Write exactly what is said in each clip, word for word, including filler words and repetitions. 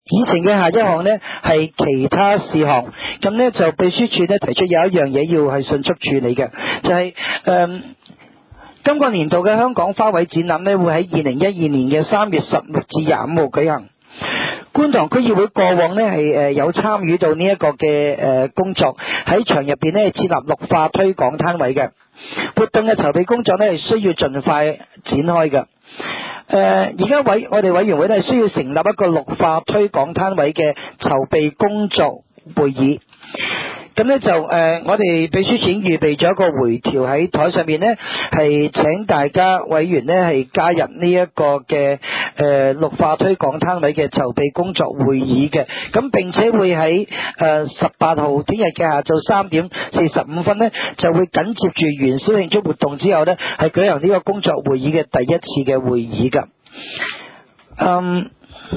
以前嘅下一項呢係其他事項，咁呢就秘書處呢提出有一樣嘢要係迅速處理嘅，就係、是、誒、呃、今個年度嘅香港花卉展覽呢會喺二零一二年嘅三月十六至廿五號舉行。觀塘區議會過往呢係誒有參與到呢一個嘅誒工作，喺場入邊呢設立綠化推廣攤位嘅活動嘅籌備工作呢係需要盡快展開嘅。誒而家委我哋委員會咧係需要成立一個綠化推廣攤位嘅籌備工作會議。咁咧就誒、呃，我哋秘書處已經預備咗一個回條喺台上面呢，係請大家委員呢係加入呢一個嘅誒綠化推廣攤位嘅籌備工作會議嘅。咁並且會喺誒十八號聽日嘅下晝三點四十五分呢，就會緊接住元宵慶祝活動之後呢，係舉行呢個工作會議嘅第一次嘅會議㗎。嗯。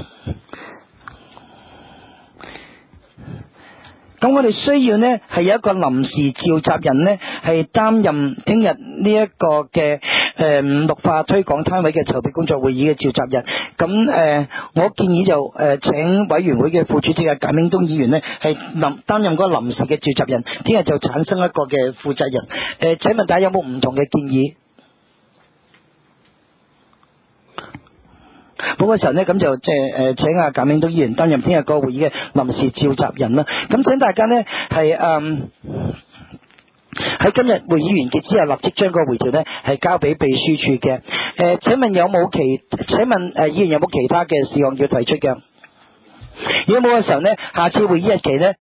咁我哋需要呢係有一個臨時召集人呢係擔任聽日呢一個嘅誒綠化推廣攤位嘅籌備工作會議嘅召集人。咁誒、呃，我建議就誒、呃、請委員會嘅副主席啊簡永東議員呢係臨擔任嗰個臨時嘅召集人，聽日就產生一個嘅負責人。誒、呃，請問大家有冇唔同嘅建議？嗰個時候呢，咁就即係誒請阿簡永東議員擔任聽日個會議嘅臨時召集人啦。咁請大家呢係誒喺今日會議完結之後，立即將個回條呢係交俾秘書處嘅。誒、呃，請問有冇其？請問誒、呃、議員有冇其他嘅事項要提出嘅？如果冇嘅時候呢，下次會議日期呢？